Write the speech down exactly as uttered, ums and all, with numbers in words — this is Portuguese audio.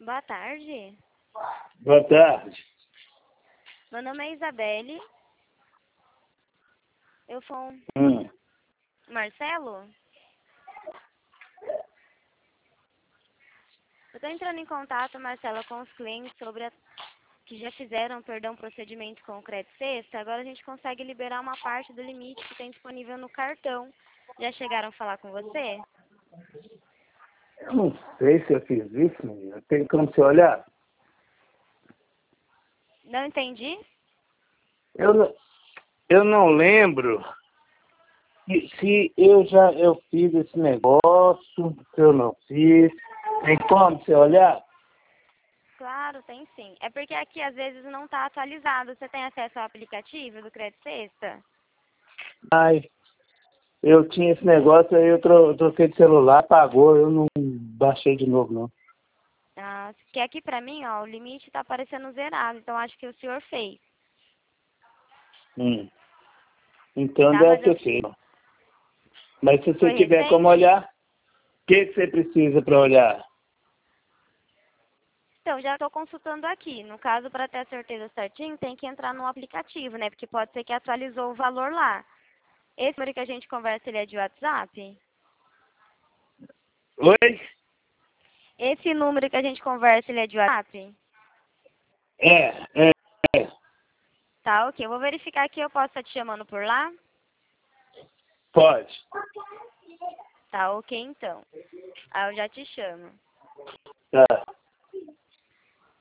Boa tarde. Boa tarde. Meu nome é Isabelle. Eu sou um... Hum. Marcelo? Eu estou entrando em contato, Marcelo, com os clientes sobre a... que já fizeram, perdão, procedimento com o Crédito Sexta. Agora a gente consegue liberar uma parte do limite que tem disponível no cartão. Já chegaram a falar com você? Eu não sei se eu fiz isso, menina. Tem como você olhar? Não entendi? Eu não, eu não lembro se, se eu já eu fiz esse negócio, se eu não fiz. Tem como você olhar? Claro, tem sim. É porque aqui às vezes não está atualizado. Você tem acesso ao aplicativo do Crédito Sexta? Ai, eu tinha esse negócio, aí eu tro- troquei de celular, pagou, eu não baixei de novo, não. Ah, que aqui pra mim, ó, o limite tá aparecendo zerado, então acho que o senhor fez. Hum. Então Tá, mas deve eu... ter feito. Mas se você Foi tiver como recente? olhar, o que, que você precisa para olhar? Então, já tô consultando aqui. No caso, para ter a certeza certinho, tem que entrar no aplicativo, né? Porque pode ser que atualizou o valor lá. Esse número que a gente conversa, ele é de WhatsApp? Oi? Esse número que a gente conversa, ele é de WhatsApp? É, é, é. Tá, ok. Eu vou verificar aqui, eu posso estar te chamando por lá? Pode. Tá, ok, então. Aí eu já te chamo.